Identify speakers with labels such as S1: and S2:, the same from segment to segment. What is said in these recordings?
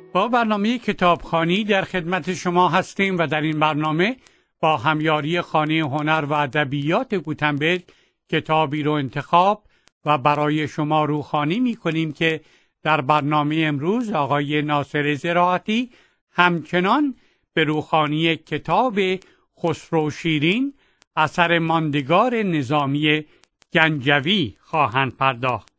S1: با برنامه کتابخوانی در خدمت شما هستیم و در این برنامه با همیاری خانه هنر و ادبیات گوتنبرگ کتابی رو انتخاب و برای شما روخوانی می‌کنیم که در برنامه امروز آقای ناصر زراعتی همچنان به روخوانی کتاب خسرو شیرین اثر ماندگار نظامی گنجوی خواهند پرداخت.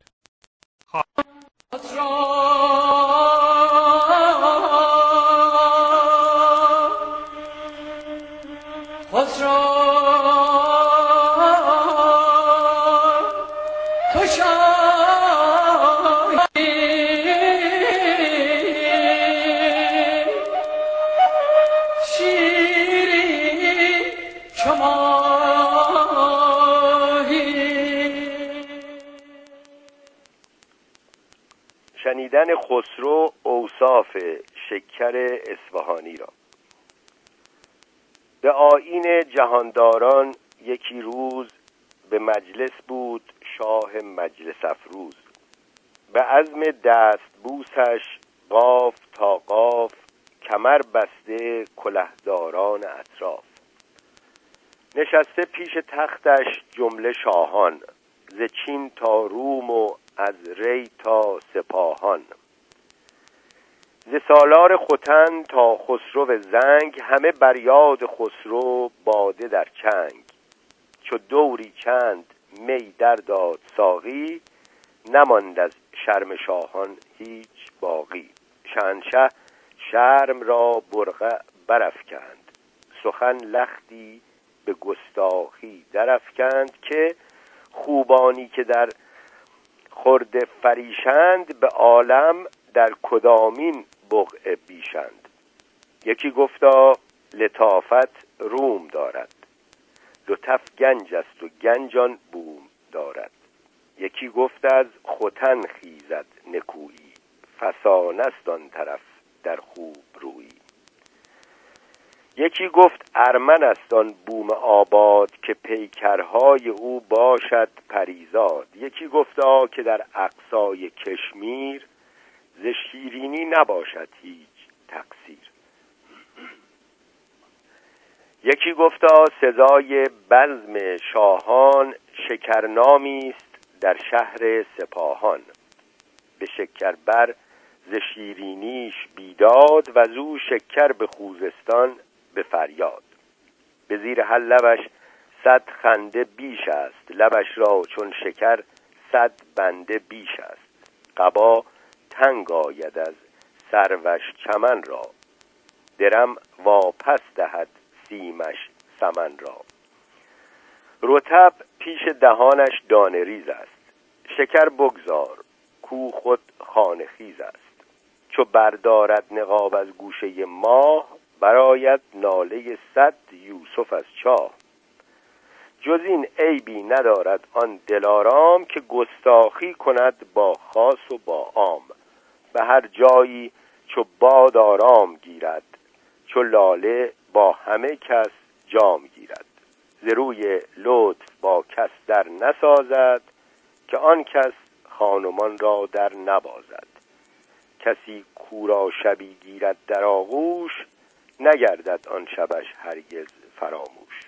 S2: شنیدن خسرو اوصاف شکر اصفهانی را. به آیین جهانداران یکی روز به مجلس بود شاه مجلس افروز. به عزم دست بوسش قاف تا قاف، کمر بسته کلهداران اطراف. نشسته پیش تختش جمله شاهان، ز چین تا روم و از ری تا سپاهان. ز سالار ختن تا خسرو زنگ، همه بر یاد خسرو باده در چنگ. چو دوری چند می در داد ساقی، نماند از شرم شاهان هیچ باقی. شهنشه شرم را برقع برافکند، سخن لختی به گستاخی درافکند. که خوبانی که در خرد فریشند، به عالم در کدامین بقعه بیشند. یکی گفتا لطافت روم دارد، لطف گنج است و گنجان بوم دارد. یکی گفت از ختن خیزد نکویی، فسانه است آن طرف در خوب رویی. یکی گفت ارمن است آن بوم آباد، که پیکرهای او باشد پریزاد. یکی گفتا که در اقصای کشمیر، ز شیرینی نباشد هیچ تقصیر. یکی گفتا سزای بزم شاهان، شکرنامی است در شهر سپاهان. به شکر بر ز شیرینیش بیداد، و زو شکر به خوزستان به فریاد. به زیر هر لبش 100 خنده بیش است، لبش را چون شکر 100 بنده بیش است. قبا تنگ آید از سروش چمن را، درم واپس دهد سیمش سمن را. رطب پیش دهانش دانه ریز است، شکر بگذار کو خود خانه خیز است. چو بردارد نقاب از گوشه ماه، براید ناله 100 یوسف از چاه. جز این عیبی ندارد آن دلارام، که گستاخی کند با خاص و با عام. به هر جایی چو باد آرام گیرد، چو لاله با همه کس جام گیرد. ز روی لطف با کس در نسازد، که آن کس خانمان را در نبازد. کسی کورا شبی گیرد در آغوش، نگردد آن شبش هرگز فراموش.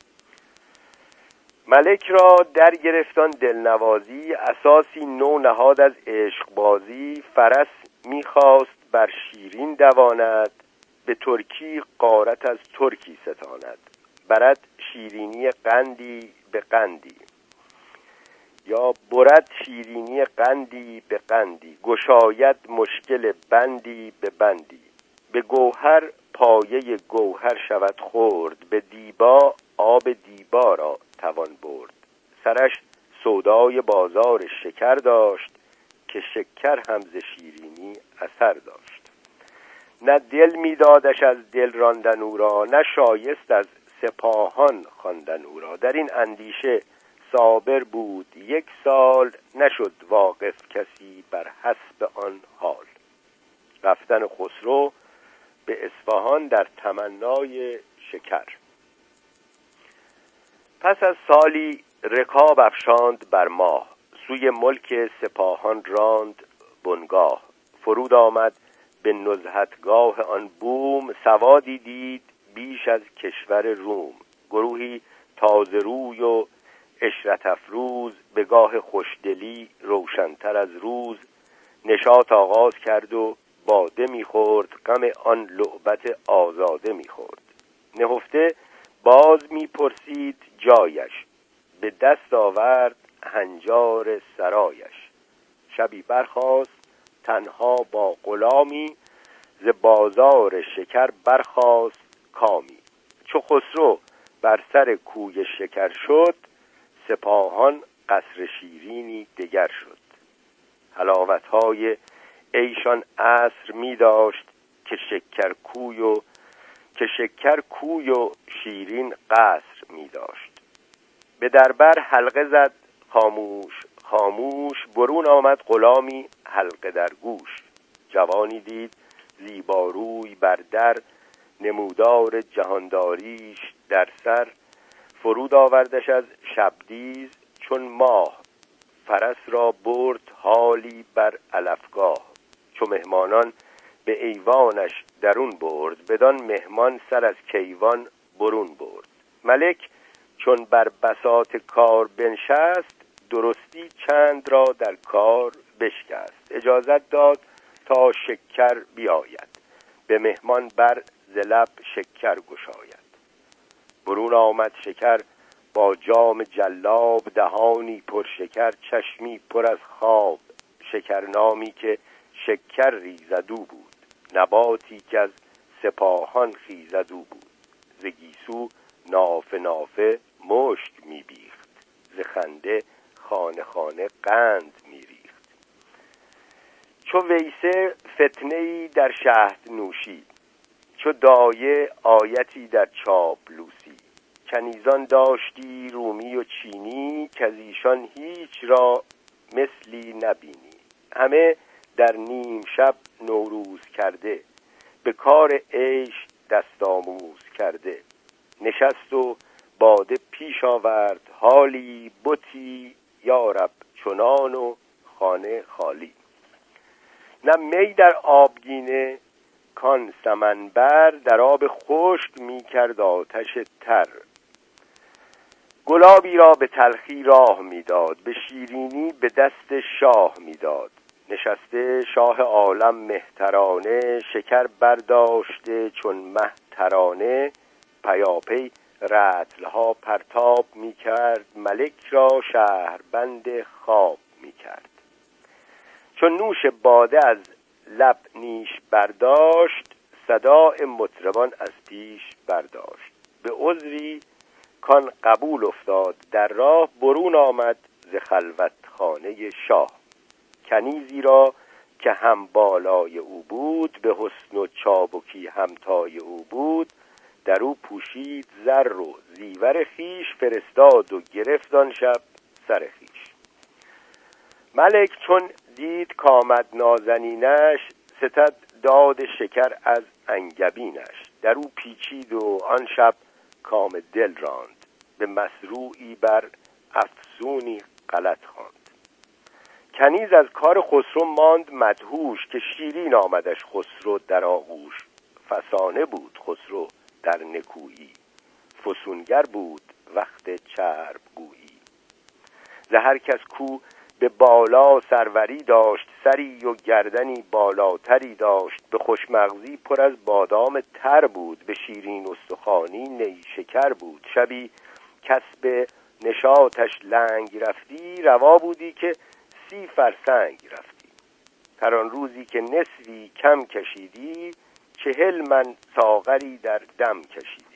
S2: ملک را در گرفتان دلنوازی، اساسی نو نهاد از عشق بازی. فرس میخواست بر شیرین دواند، به ترکی غارت از ترکی ستاند. برد شیرینی قندی به قندی، یا برد شیرینی قندی به قندی. گشاید مشکل بندی به بندی. به گوهر پایه گوهر شود خورد، به دیبا آب دیبا را توان برد. سرش سودای بازار شکر داشت، که شکر هم ز شیرینی اثر داشت. نه دل میدادش از دل راندن او را، نه شایست از سپاهان خواندن او را. در این اندیشه صابر بود 1 سال، نشد واقف کسی بر حسب آن حال. رفتن خسرو به اصفهان در تمنای شکر. پس از سالی رکاب افشاند بر ماه، سوی ملک سپاهان راند بنگاه. فرود آمد به نزهتگاه آن بوم سوادی دید بیش از کشور روم. گروهی تازه روی و عشرت افروز به گاه خوشدلی روشنتر از روز نشاط آغاز کرد و باده می‌خورد، غم آن لعبت آزاده می‌خورد. نهفته باز می‌پرسید جایش، به دست آورد هنجار سرایش. شبی برخاست تنها با غلامی، ز بازار شکر برخاست کامی. چو خسرو بر سر کوی شکر شد، سپاهان قصر شیرینی دگر شد. حلاوت‌های ایشان عصر می داشت که شکر کوی و شیرین قصر می داشت. به دربر حلقه زد خاموش خاموش، برون آمد غلامی حلقه در گوش. جوانی دید زیباروی بر در، نمودار جهانداریش در سر. فرود آوردش از شبدیز چون ماه، فرس را برد حالی بر علفگاه. چو مهمانان به ایوانش درون برد، بدان مهمان سر از کیوان برون برد. ملک چون بر بساط کار بنشست، درستی چند را در کار بشکست. اجازت داد تا شکر بیاید، به مهمان بر ز لب شکر گشاید. برون آمد شکر با جام جلاب، دهانی پر شکر چشمی پر از خواب. شکرنامی که شکر ریزدو بود، نباتی که از سپاهان خیزدو بود. ز گیسو نافه نافه مشک میبیخت، ز خنده خانه خانه قند میریخت. چو ویسه فتنه‌ای در شهد نوشید، چو دایه آیتی در چاپلوسی. کنیزان داشتی رومی و چینی، که از ایشان هیچ را مثلی نبینی. همه در نیم شب نوروز کرده، به کار عیش دست آموز کرده. نشست و باده پیش آورد حالی، بتی یارب چنان و خانه خالی. نه می در آبگینه کان سمنبر، در آب خشک می کرد آتش تر. گلابی را به تلخی راه میداد، به شیرینی به دست شاه میداد. نشسته شاه عالم مهترانه، شکر برداشته چون مه ترانه. پیاپی رطلها پرتاب میکرد، ملک را شهربند خواب میکرد. چون نوش باده از لب نیش برداشت، صداع مطربان از پیش برداشت. به عذری کان قبول افتاد در راه، برون آمد ز خلوت خانه شاه. کنیزی را که هم بالای او بود، به حسن و چابکی همتای او بود. در او پوشید زر و زیور خیش، فرستاد و گرفت آن شب سر خیش. ملک چون دید کامد نازنینش، ستد داد شکر از انگبینش. در او پیچید و آن شب کام دل راند، به مسروعی بر افسونی غلط خواند. کنیز از کار خسرو ماند مدهوش، که شیرین آمدش خسرو در آغوش. فسانه بود خسرو در نکویی، فسونگر بود وقت چرب گویی. ز هر کس کو به بالا سروری داشت، سری و گردنی بالاتری داشت. به خوشمغزی پر از بادام تر بود، به شیرین استخوانی نیشکر بود. شبی کسب نشاطش لنگ رفتی، روا بودی که 30 فرسنگ رفتی. هر آن روزی که نسوی کم کشیدی، 40 من ساغری در دم کشیدی.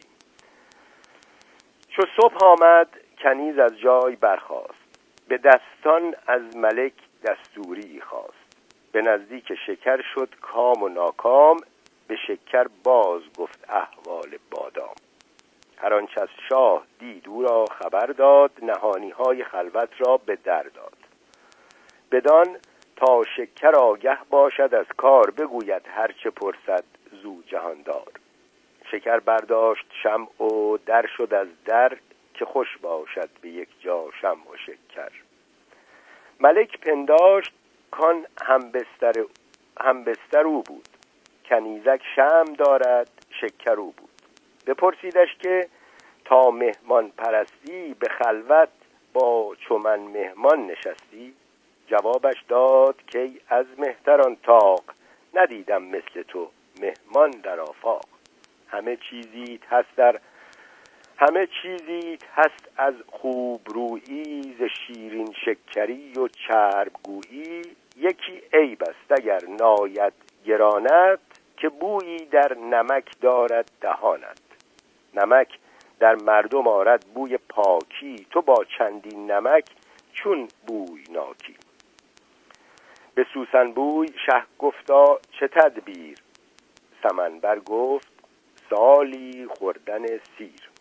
S2: چو صبح آمد کنیز از جای برخاست، به دستان از ملک دستوری خواست. به نزدیک شکر شد کام و ناکام، به شکر باز گفت احوال بادام. هر آنچه از شاه دید او را خبر داد، نهانی‌های خلوت را به در داد. بدان تا شکر آگه باشد از کار، بگوید هرچه پرسد زو جهاندار. شکر برداشت شمع و در شد از در، که خوش باشد به یک جا شمع و شکر. ملک پنداشت کان هم بستر او بود، کنیزک شمع دارد شکر او بود. بپرسیدش که تا مهمان پرستی به خلوت با چو من مهمان نشستی؟ جوابش داد که از مهتران طاق ندیدم مثل تو مهمان در آفاق. همه چیزیت هست از خوب رویی ز شیرین شکری و چربگویی. یکی عیب است اگر ناید گرانت که بویی در نمک دارد دهانت. نمک در مردم آرد بوی پاکی تو با چندین نمک چون بوی ناکی. به سوسن بوی شه گفتا چه تدبیر؟ سمنبر گفت سالی خوردن سیر.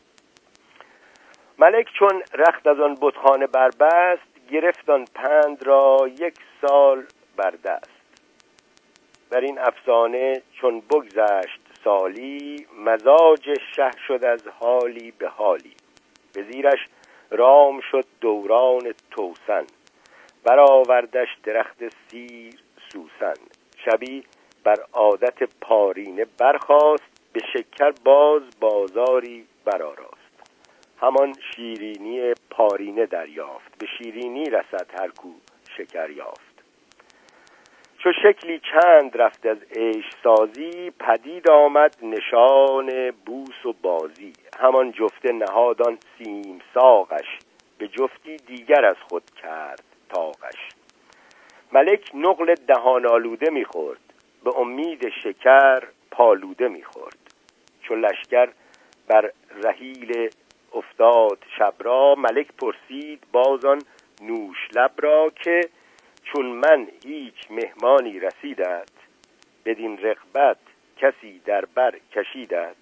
S2: ملک چون رخت از آن بتخانه بربست گرفت آن پند را 1 سال بر دست. بر این افسانه چون بگذشت سالی مزاج شه شد از حالی به حالی. به زیرش رام شد دوران توسن برآوردش درخت سیر سوسن. شبی بر عادت پارینه برخاست به شکر باز بازاری برآراست. همان شیرینی پارینه دریافت به شیرینی رسد هر کو شکر یافت. چو شکلی چند رفت از عیش سازی پدید آمد نشان بوس و بازی. همان جفته نهادان سیم ساقش به جفتی دیگر از خود کرد طاقش. ملک نقل دهان آلوده می‌خورد به امید شکر پالوده می‌خورد. چو لشکر بر رحیل افتاد شب را ملک پرسید بازان نوش لب را که چون من هیچ مهمانی رسیدت بدین رغبت کسی در بر کشیدت.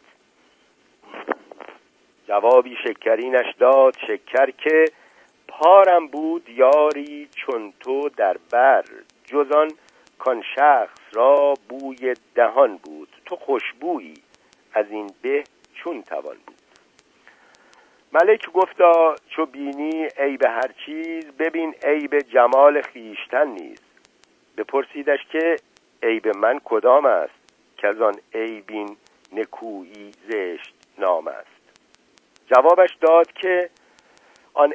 S2: جوابی شکرینش داد شکر که پارم بود یاری چون تو در بر. جزان کان شخص را بوی دهان بود تو خوشبویی از این به چون توان بود. ملک گفتا چو بینی عیب هر چیز ببین عیب جمال خیشتن نیز. بپرسیدش که عیب من کدام است که از آن عیبین نکویی زشت نام است. جوابش داد که آن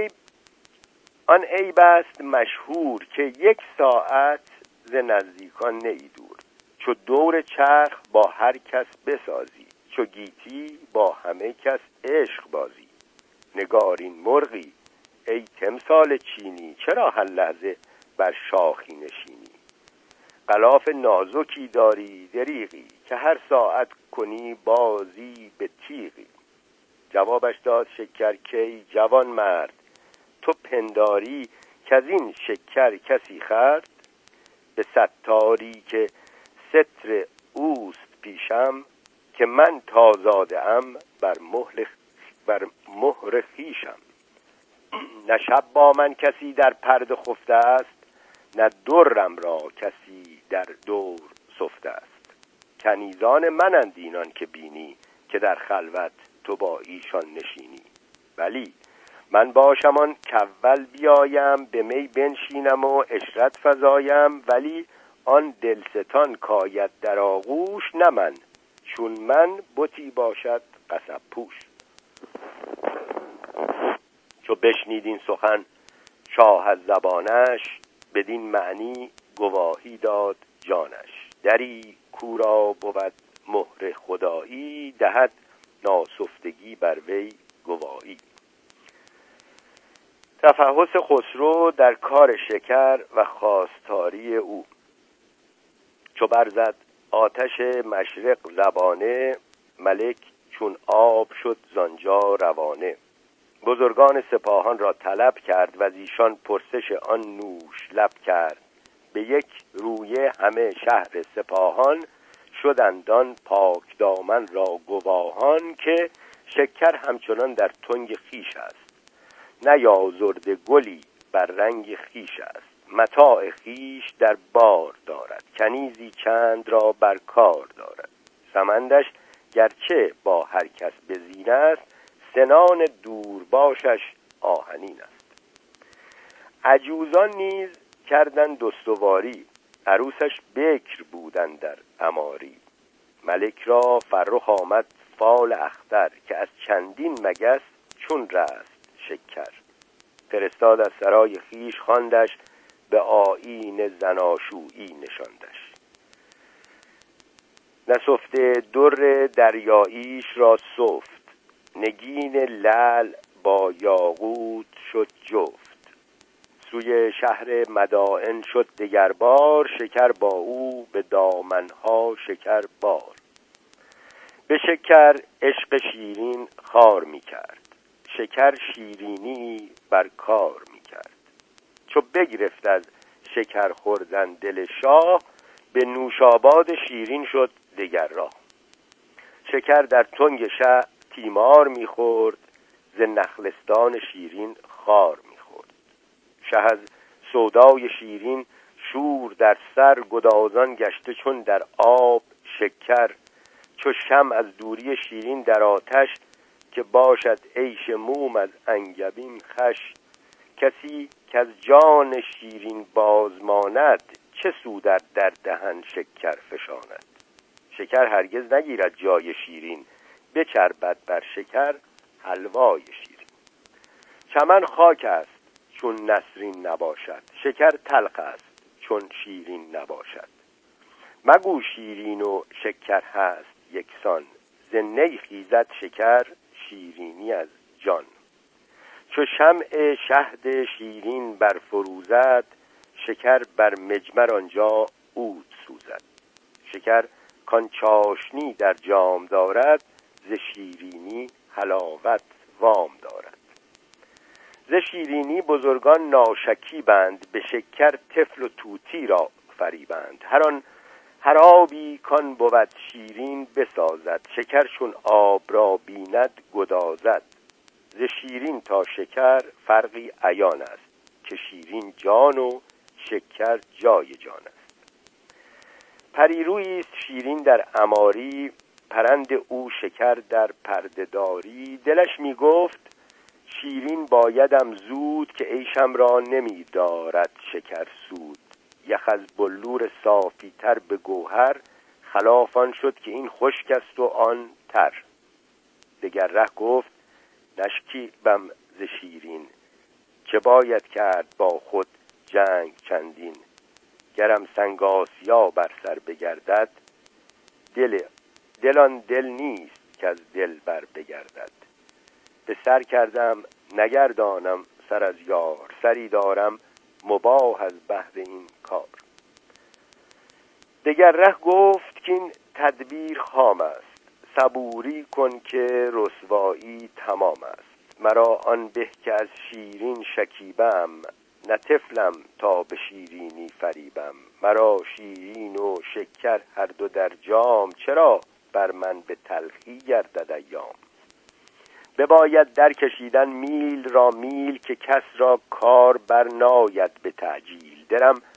S2: عیب است مشهور که 1 ساعت ز نزدیکان نی دور. چو دور چرخ با هر کس بسازی چو گیتی با همه کس عشق بازی. نگارین مرغی ای تمثال چینی چرا هر لحظه بر شاخی نشینی. غلاف نازکی داری دریغی که هر ساعت کنی بازی به تیغی. جوابش داد شکر که جوان مرد تو پنداری که از این شکر کسی خورد. به ستاری که ستر اوست پیشم که من تازاده ام بر مهر خویشم. نه شب با من کسی در پرده خفته است نه درم را کسی در دور سفته است. کنیزان منند اینان که بینی که در خلوت تو با ایشان نشینی. ولی من باشم آن کاول بیایم به می بنشینم و عشرت فزایم. ولی آن دلستان کاید در آغوش نه من چون من بتی باشد قصب پوش. چو بشنید این سخن شاه از زبانش بدین معنی گواهی داد جانش. دری کورا بود مهر خدایی دهد ناسفتگی بر وی گواهی. تفحص خسرو در کار شکر و خواستاری او. چو برزد آتش مشرق زبانه ملک چون آب شد زانجا روانه. بزرگان سپاهان را طلب کرد و از ایشان پرسش آن نوش لب کرد. به یک رویه همه شهر سپاهان شدندان پاک دامن را گواهان که شکر همچنان در تنگ خیش است. نیازرده گلی بر رنگ خیش است. متاع خیش در بار دارد کنیزی چند را بر کار دارد. سمندش گرچه با هر کس به زین است سنان دور باشش آهنین است. عجوزان نیز کردند استواری عروسش بکر بودن در عماری. ملک را فرخ آمد فال اختر، که از چندین مگس چون رست شکر. فرستاد از سرای خویش خواندش، به آیین زناشویی نشاندش. نسفته در دریاییش را سفت، نگین لعل با یاقوت شد جفت. سوی شهر مدائن شد دگر بار، شکر با او به دامنها شکر بار. به شکر عشق شیرین خار می کرد، شکر شیرینی بر کار می کرد. چو بگرفت از شکر خوردن دل شاه، به نوشاباد شیرین شد دگر راه. شکر در تنگ شه تیمار می خورد، ز نخلستان شیرین خار می خورد. شه از سودای شیرین شور در سر، گدازان گشته چون در آب شکر. چو شمع از دوری شیرین در آتش، که باشد عیش موم از انگبین خوش. کسی که از جان شیرین بازماند، چه سود در دهن شکر فشاند. شکر هرگز نگیرد جای شیرین، بچربد بر شکر حلوای شیرین. چمن خاک است چون نسرین نباشد، شکر تلخ است چون شیرین نباشد. مگو شیرین و شکر هست یکسان، ز نی خیزد شکر شیرینی از جان. چو شمع شهد شیرین بر فروزد، شکر بر مجمر آنجا عود سوزد. شکر کان چاشنی در جام دارد، ز شیرینی حلاوت وام دارد. ز شیرینی بزرگان ناشکیبند، به شکر طفل و طوطی را فریبند. هر آبی کان بود شیرین بسازد، شکر چون آب را بیند گدازد. ز شیرین تا شکر فرقی عیان است، که شیرین جان و شکر جای جان است. پریرویی است شیرین در عماری، پرند او شکر در پرده‌داری. دلش می گفت شیرین بایدم زود، که عیشم را نمی دارد شکر سود. یخ از بلور صافی تر به گوهر، خلاف آن شد که این خشک است و آن تر. دگر ره گفت نشکیبم ز شیرین، چه باید کرد با خود جنگ چندین. گرم سنگ آسیا بر سر بگردد، دل آن دل نیست که از دل بر بگردد. به سر کردم نگردانم سر از یار، سری دارم مباح از بهر این کار. دگر ره گفت که این تدبیر خام است، صبوری کن که رسوایی تمام است. مرا آن به که از شیرین شکیبم، نه طفلم تا به شیرینی فریبم. مرا شیرین و شکر هر دو در جام، چرا بر من به تلخی گردد ایام. بباید در کشیدن میل را میل، که کس را کار بر ناید به تعجیل.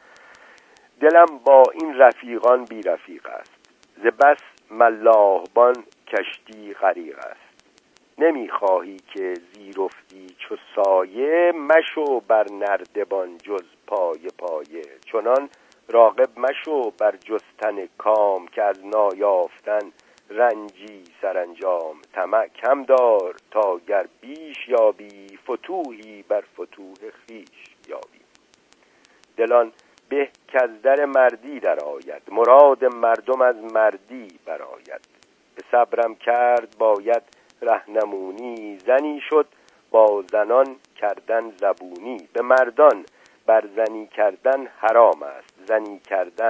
S2: دلم با این رفیقان بی رفیق است، ز بس ملاحبان کشتی غریق است. نمیخواهی که زیر افتی چو سایه، مشو بر نردبان جز پایه پایه. چنان راغب مشو بر جستن کام، که از نایافتن رنجی سرانجام. طمع کم دار تا گر بیش یابی، فتوحی بر فتوح خویش یابی. دلان به که از در مردی در آید، مراد مردم از مردی برآید. به صبرم کرد باید رهنمونی، زنی شد با زنان کردن زبونی. به مردان بر زنی کردن حرام است، زنی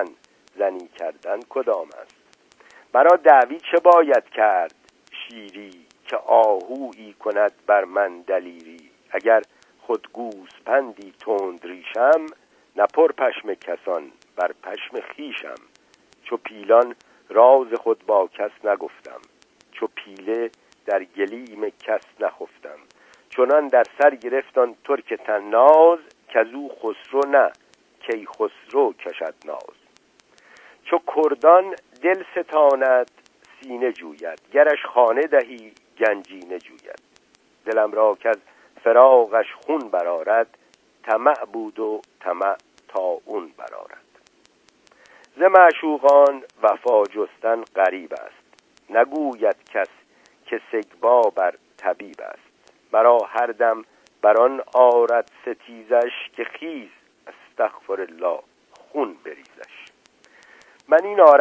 S2: کردن کدام است. مرا دعوی چه باید کرد شیری، که آهویی کند بر من دلیری. اگر خود گوسپندی تند ریشم، نپر پشم کسان بر پشم خیشم. چو پیلان راز خود با کس نگفتم، چو پیله در گلیم کس نخفتم. چنان در سر گرفتان ترک طناز، کزو خسرو نه کی خسرو کشد ناز. چو کردان دل ستاند سینه جوید، گرش خانه دهی گنجینه جوید. دلم را که از فراقش خون برآرد، طمع بود و طمع تا اون برآرد. ز معشوقان وفا جستن غریب است، نگوید کس که سگبا بر طبیب است. مرا هر دم بران آرد ستیزش، که خیز استغفر الله خون بریزش. من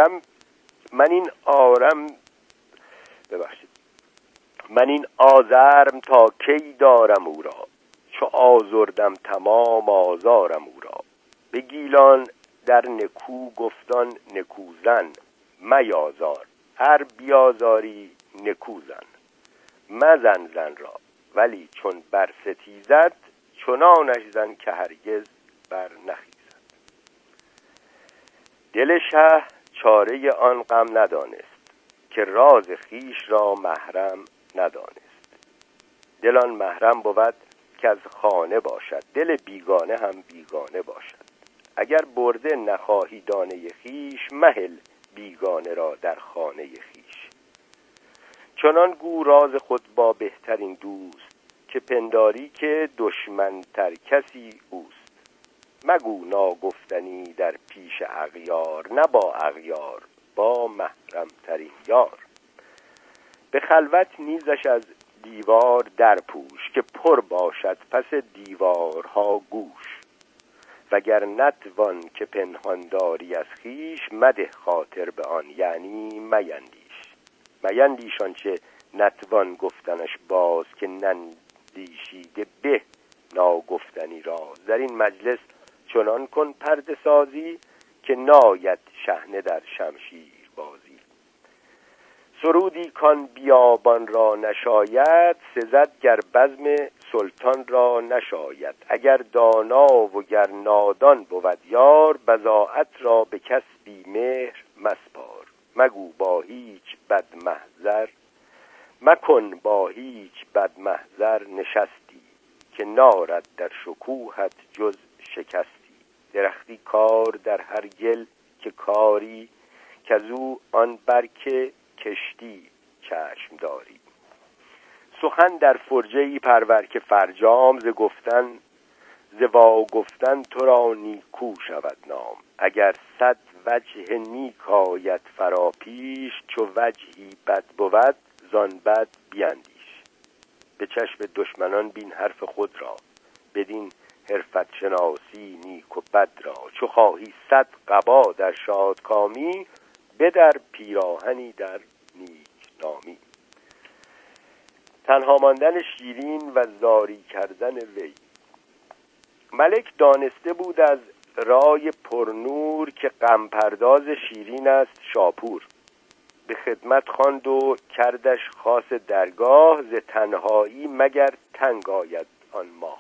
S2: این آزرم تا کی دارم او را، چو آزردم تمام آزارم او را. به گیلان در نکو گفتان نکوزن، میازار هر بیازاری نکوزن. مزن زن را ولی چون بر ستیزد، چنانش زن که هرگز بر نخیزد. دل شه چاره آن غم ندانست، که راز خیش را محرم ندانست. دل آن محرم بود که از خانه باشد، دل بیگانه هم بیگانه باشد. اگر برده نخواهی دانه خیش، مهل بیگانه را در خانه خیش. چنان گو راز خود با بهترین دوست، که پنداری که دشمن تر کسی اوست. مگو ناگفتنی در پیش اغیار، نه با اغیار با محرم ترین یار. به خلوت نیزش از دیوار در پوش، که پر باشد پس دیوارها گوش. وگر نتوان که پنهان داری از خیش، مده خاطر به آن یعنی میندیش آنچه نتوان گفتنش باز، که نندیشیده به ناگفتنی راز. در این مجلس چنان کن پرده سازی، که ناید شحنه در شمشیر بازی. سرودی کان بیابان را نشاید، سزد گر بزم سلطان را نشاید. اگر دانا و گر نادان بود یار، بضاعت را به کس بی مهر مسپار. مکن با هیچ بد محضر نشستی، که نارد در شکوهت جز شکستی. درختی کار در هر گل که کاری، کزو آن برکه کشتی چشم داری. سخن در فرجه‌ای پرور که فرجام، ز واگفتن تو را نیکو شود نام. اگر 100 وجه نیک آید فرا پیش، چو وجهی بد بود زان بد بیندیش. به چشم دشمنان بین حرف خود را، بدین حرفت شناسی نیک و بد را. چو خواهی 100 قبا در شادکامی، بدر پیراهنی در نیک نامی. تنها ماندن شیرین و زاری کردن وی. ملک دانسته بود از رای پرنور، که غم پرداز شیرین است شاپور. به خدمت خواند و کردش خاص درگاه، ز تنهایی مگر تنگ آید آن ماه.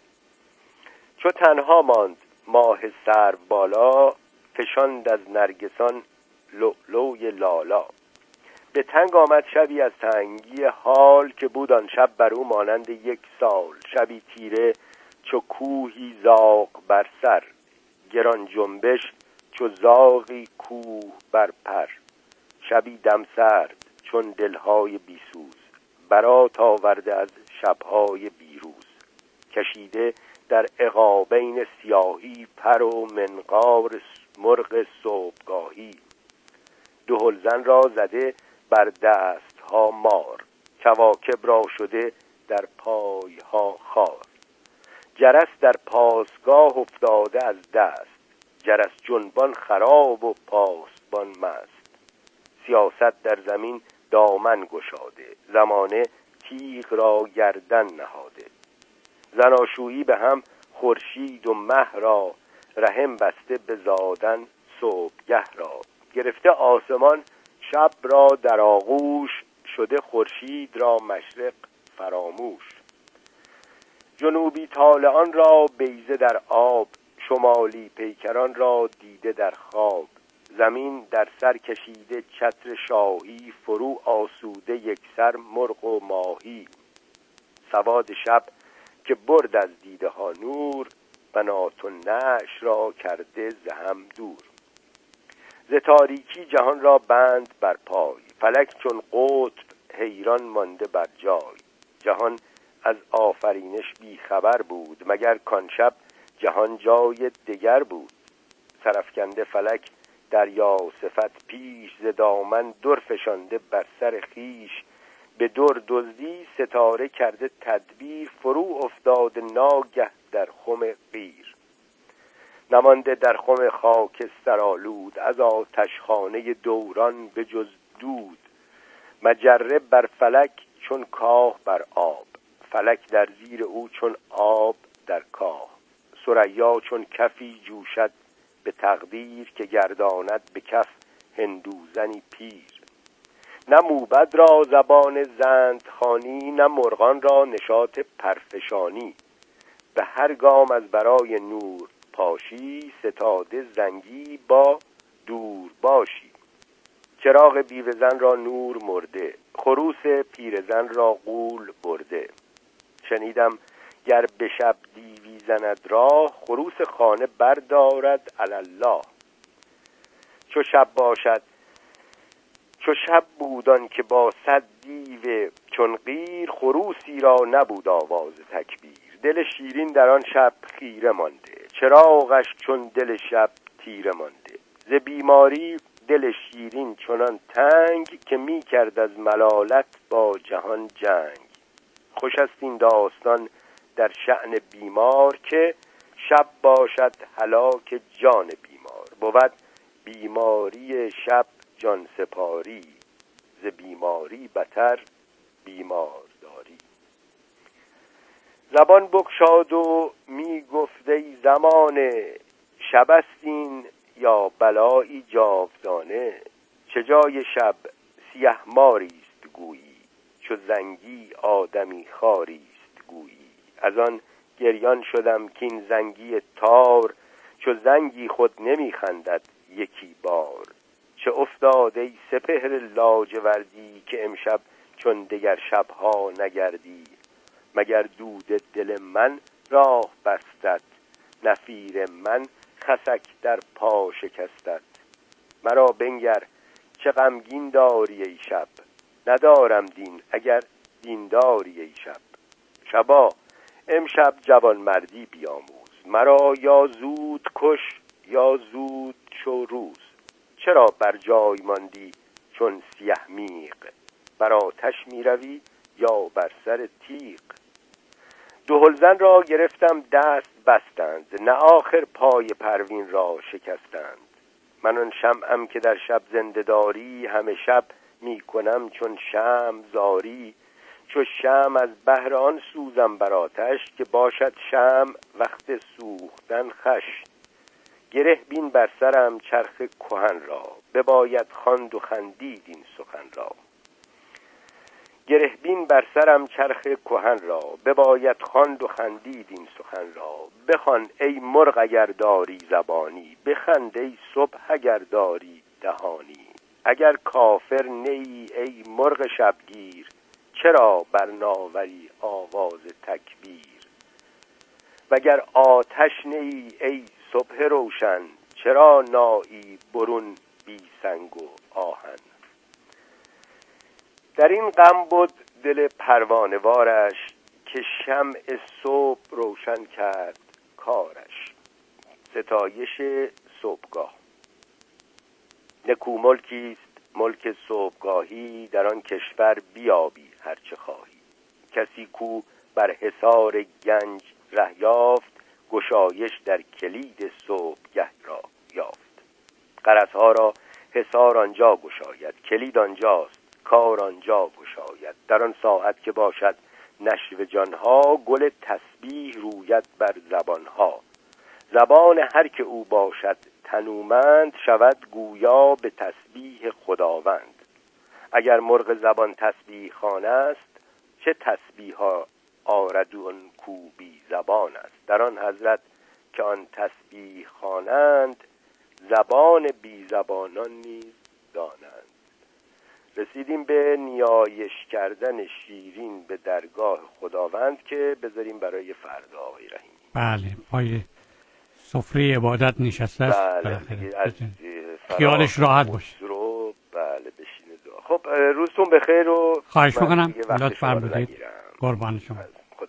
S2: چو تنها ماند ماه سرو بالا، فشاند از نرگسان لؤلؤی لالا. به تنگ آمد شبی از تنگی حال، که بود آن شب بر او مانند 1 سال. شبی تیره چو کوهی زاغ بر سر، گران جنبش چو زاغی کوه بر پر. شبی دم سرد چون دلهای بیسوز، برات آورده از شبهای بیروز. کشیده در عقابین سیاهی، پر و منقار مرغ صبحگاهی. دهلزن را زده بر دستها مار، کواکب را شده در پایها خار. جرس در پاسگاه افتاده از دست، جرس جنبان خراب و پاسبان مست. سیاست در زمین دامن گشاده، زمانه تیغ را گردن نهاده. زناشویی به هم خورشید و مه را، رحم بسته به زادن صبحگه را. گرفته آسمان شب را در آغوش، شده خورشید را مشرق فراموش. جنوبی طالعان را بیضه در آب، شمالی پیکران را دیده در خواب. زمین در سر کشیده چتر شاهی، فرو آسوده 1 سر مرغ و ماهی. سواد شب که برد از دیده ها نور، بنات و نعش را کرده ز هم دور. ز تاریکی جهان را بند بر پای، فلک چون قطب حیران مانده بر جای. جهان از آفرینش بی خبر بود، مگر کان شب جهان جای دگر بود. سرافکنده فلک دریا صفت پیش، ز دامن در فشانده بر سر خیش. به در دزدی ستاره کرده تدبیر، فرو افتاده ناگه در خم قیر. نمانده در خم خاک سرآلود، از آتشخانه دوران به جز دود. مجره بر فلک چون کاه بر آب، فلک در زیر او چون آب در کاه. ثریا چون کفی جوشد به تقدیر، که گرداند به کف هندوزنی پیر. نه موبد را زبان زندخوانی، نه مرغان را نشاط پرفشانی. به هر گام از برای نور پاشی، ستاده زنگی با دور باشی. چراغ بیوه‌زن را نور مرده، خروس پیرزن را غول برده. شنیدم گر به شب دیوی زند راه، خروس خانه بردارد الله. چو شب باشد، چو شب بودان که با 100 دیو چون قیر، خروسی را نبود آواز تکبیر. دل شیرین در آن شب خیره مانده، چراغش چون دل شب تیره مانده. ز بیماری دل شیرین چنان تنگ، که می کرد از ملالت با جهان جنگ. خوش است این داستان در شأن بیمار، که شب باشد هلاک جان بیمار. بود بیماری شب جان سپاری، ز بیماری بتر بیمار داری. زبان بگشاد و می گفت ای زمانه، شب است این یا بلایی جاودانه. چه جای شب سیه ماریست گویی، چو زنگی آدمی خاریست گویی. از آن گریان شدم کین زنگی تار، چو زنگی خود نمی خندد یکی بار. چه افتاد ای سپهر لاجوردی، که امشب چون دگر شبها نگردی. مگر دود دل من راه بستت، نفیر من خسک در پا شکستت. مرا بنگر چه غمگین داری ای شب، ندارم دین اگر دین داری ای شب. شبا امشب جوان مردی بیاموز، مرا یا زود کش یا زود شو روز. چرا بر جای ماندی چون سیه میغ، بر آتش می روی یا بر سر تیغ. دهلزن را گرفتم دست بستند، نه آخر پای پروین را شکستند. من آن شمعم که در شب زنده داری، همه شب می کنم چون شمع زاری. چو شمع از بهر آن سوزم بر آتش، که باشد شمع وقت سوختن خوش. گره بین بر سرم چرخ کهن را، بباید خواند و خندید این سخن را. گره بین بر سرم چرخ کهن را، بباید خواند و خندید این سخن را. بخوان ای مرغ اگر داری زبانی، بخند ای صبح اگر داری دهانی. اگر کافر نیی ای مرغ شبگیر، چرا برناوری آواز تکبیر. وگر آتش نیی ای صبح روشن، چرا نایی برون بی سنگ و آهن. در این غم بود دل پروانه‌وارش، که شمع صبح روشن کرد کارش. ستایش صبحگاه. نکو ملکیست ملک صبحگاهی، در آن کشور بیابی هرچه خواهی. کسی کو بر حصار گنج ره یافت، گشایش در کلید صبحگه را یافت. غرضها را حصار آنجا گشاید، کلید آنجاست کار آنجا گشاید. در آن ساعت که باشد نشو جانها، گل تسبیح روید بر زبانها. زبان هر که او باشد تنومند، شود گویا به تسبیح خداوند. اگر مرغ زبان تسبیح خوان است، چه تسبیح ها آردون کو بی زبان است. در آن حضرت که آن تسبیح خوانند، زبان بی زبانان نیز دانند. رسیدیم به نیایش کردن شیرین به درگاه خداوند، که بذاریم برای فردا آقای رحیمی.
S1: بله، پای سفره عبادت نشسته است.
S2: بله،
S1: خیالش راحت باشه.
S2: بله، بشینه دعا. خب روزتون بخیر و
S1: خواهش میکنم. لطفاً فرمودید. قربان شما.